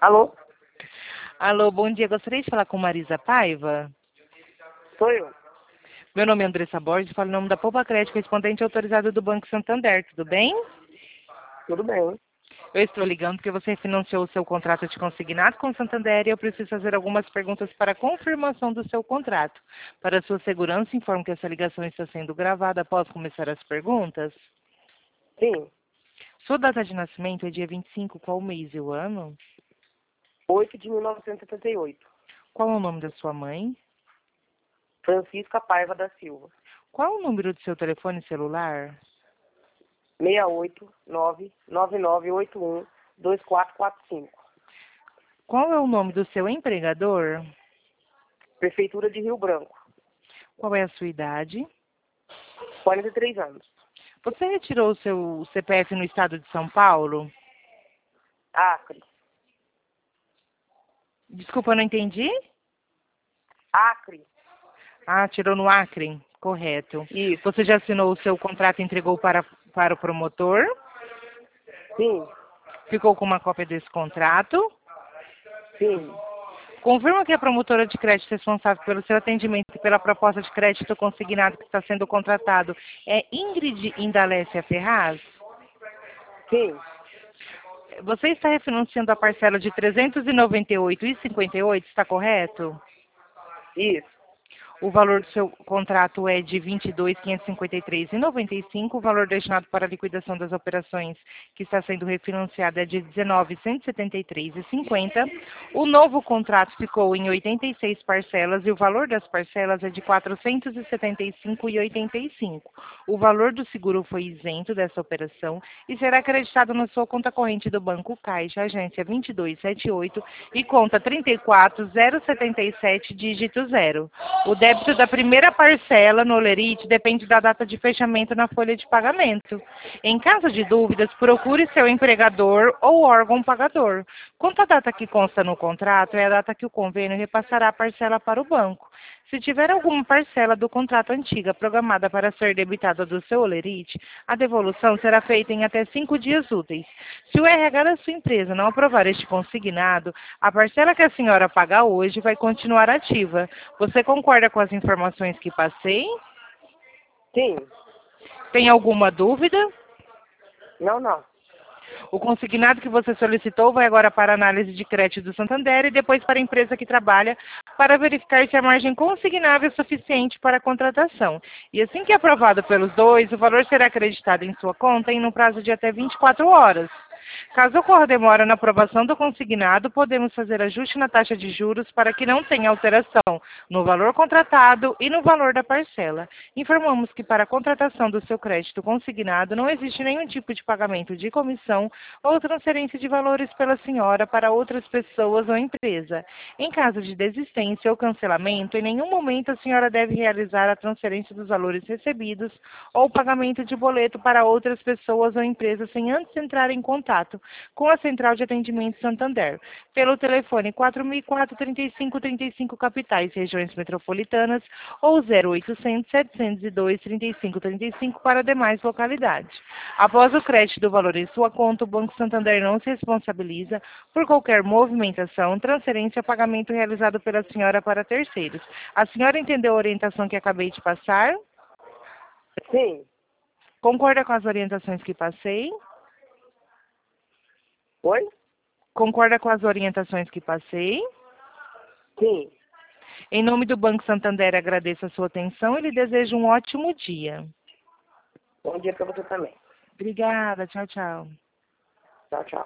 Alô? Alô, bom dia. Gostaria de falar com Marisa Paiva. Sou eu. Meu nome é Andressa Borges, falo em nome da Poupa Crédito, correspondente autorizado do Banco Santander. Tudo bem? Tudo bem. Eu estou ligando porque você financiou o seu contrato de consignado com o Santander e eu preciso fazer algumas perguntas para confirmação do seu contrato. Para sua segurança, informo que essa ligação está sendo gravada. Posso começar as perguntas? Sim. Sua data de nascimento é dia 25, qual o mês e o ano? 8 de 1978. Qual é o nome da sua mãe? Francisca Paiva da Silva. Qual é o número do seu telefone celular? 68999812445. Qual é o nome do seu empregador? Prefeitura de Rio Branco. Qual é a sua idade? 43 anos. Você retirou o seu CPF no estado de São Paulo? Acre. Desculpa, eu não entendi. Acre. Ah, tirou no Acre? Correto. Isso. Você já assinou o seu contrato e entregou para o promotor? Sim. Ficou com uma cópia desse contrato? Sim. Confirma que a promotora de crédito responsável pelo seu atendimento e pela proposta de crédito consignado que está sendo contratado é Ingrid Indalécia Ferraz? Sim. Você está refinanciando a parcela de R$ 398,58, está correto? Isso. O valor do seu contrato é de R$ 22.553,95. O valor destinado para a liquidação das operações que está sendo refinanciado é de R$ 19.173,50. O novo contrato ficou em 86 parcelas e o valor das parcelas é de R$ 475,85. O valor do seguro foi isento dessa operação e será acreditado na sua conta corrente do Banco Caixa, agência 2278 e conta 34077, dígito 0. O débito da primeira parcela no Olerite depende da data de fechamento na folha de pagamento. Em caso de dúvidas, procure seu empregador ou órgão pagador. Quanto à data que consta no contrato, é a data que o convênio repassará a parcela para o banco. Se tiver alguma parcela do contrato antiga programada para ser debitada do seu Olerite, a devolução será feita em até 5 dias úteis. Se o RH da sua empresa não aprovar este consignado, a parcela que a senhora paga hoje vai continuar ativa. Você concorda com as informações que passei? Sim. Tem alguma dúvida? Não. O consignado que você solicitou vai agora para a análise de crédito do Santander e depois para a empresa que trabalha para verificar se a margem consignável é suficiente para a contratação. E assim que aprovado pelos dois, o valor será acreditado em sua conta em um prazo de até 24 horas. Caso ocorra demora na aprovação do consignado, podemos fazer ajuste na taxa de juros para que não tenha alteração no valor contratado e no valor da parcela. Informamos que para a contratação do seu crédito consignado não existe nenhum tipo de pagamento de comissão ou transferência de valores pela senhora para outras pessoas ou empresa. Em caso de desistência ou cancelamento, em nenhum momento a senhora deve realizar a transferência dos valores recebidos ou pagamento de boleto para outras pessoas ou empresas sem antes entrar em contato com a Central de Atendimento Santander, pelo telefone 4004-3535 capitais, regiões metropolitanas, ou 0800-702-3535 para demais localidades. Após o crédito do valor em sua conta, o Banco Santander não se responsabiliza por qualquer movimentação, transferência ou pagamento realizado pela senhora para terceiros. A senhora entendeu a orientação que acabei de passar? Sim. Concorda com as orientações que passei? Oi? Concorda com as orientações que passei? Sim. Em nome do Banco Santander, agradeço a sua atenção e lhe desejo um ótimo dia. Bom dia para você também. Obrigada. Tchau, tchau. Tchau.